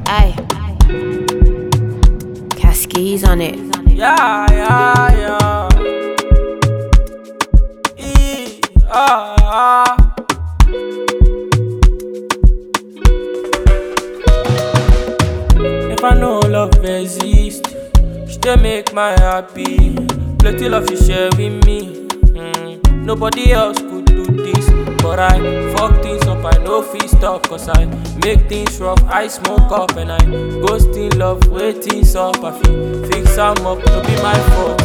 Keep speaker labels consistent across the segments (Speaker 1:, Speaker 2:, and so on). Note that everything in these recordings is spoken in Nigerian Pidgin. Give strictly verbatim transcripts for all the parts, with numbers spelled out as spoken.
Speaker 1: Aye. Cascades on it.
Speaker 2: Yeah, yeah, yeah. E, ah, ah. If I know love exists, she dey make my happy. Plenty love she share with me. Mm. Nobody else could do this, but I fuck things up. I no fit stop, cause I make things rough. I smoke up and I ghost in love, waiting up. I feel fix am up, no be my fault.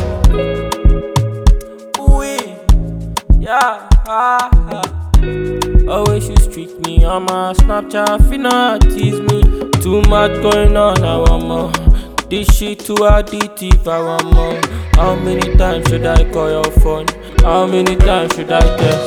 Speaker 2: Ooh, yeah, ah, ah. Always you streak me on my Snapchat, finna tease me. Too much going on, I want more. This shit too addictive, I want more. How many times should I call your phone? How many times should I text?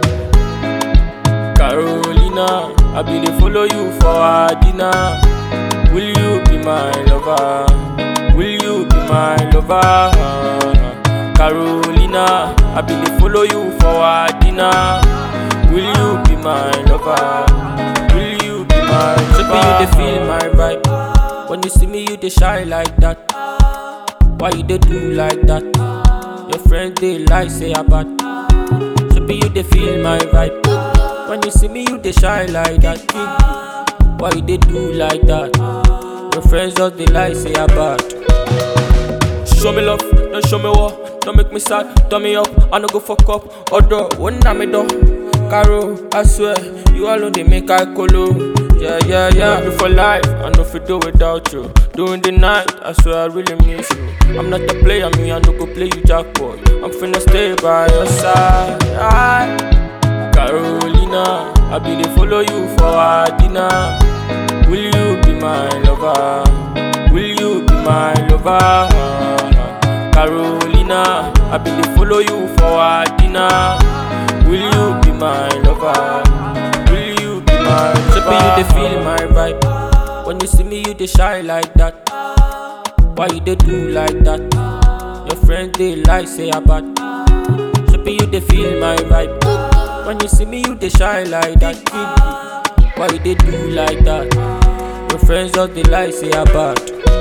Speaker 2: Carolina, I be dey follow you for our dinner. Will you be my lover? Will you be my lover? Carolina, I be dey follow you for our dinner. Will you be my lover? Will you be my lover? Should be you dey feel my vibe. When you see me, you dey shine like that. Why you dey do like that? Your friends dey lie, say I'm bad. Should be you dey feel my vibe. When you see me, you dey shine like that. Why you dey do like that? Your friends just dey lie, say I'm bad. Show me love, don't show me war. Don't make me sad, turn me up, I no go fuck up. Although, when I'm done, Caro, I swear, you alone they make I colo. Yeah, yeah, yeah, do for life, I know if you do without you. During the night, I swear I really miss you. I'm not a player, me, I no go play you jackpot. I'm finna stay by your side. Aye. Carolina, I be dey follow you for our dinner. Will you be my lover? Will you be my lover? Carolina, I be dey follow you for our dinner. Will you be my lover? Will you be my lover? Should be you dey feel my vibe. When you see me, you dey shine like that. Why you dey do like that? Your friends dey lie, say I'm bad. Should be you dey feel my vibe. When you see me, you dey shine like that. Why you dey do like that? Your friends just dey lie, say I'm bad.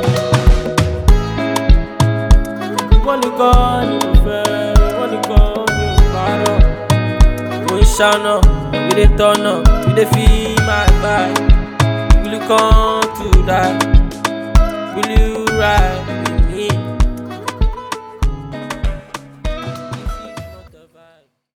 Speaker 2: Money gone, you fair. Money gone, you bad. We shine up, we dey turn up, we dey feel my vibe. Will you come to that? Will you ride?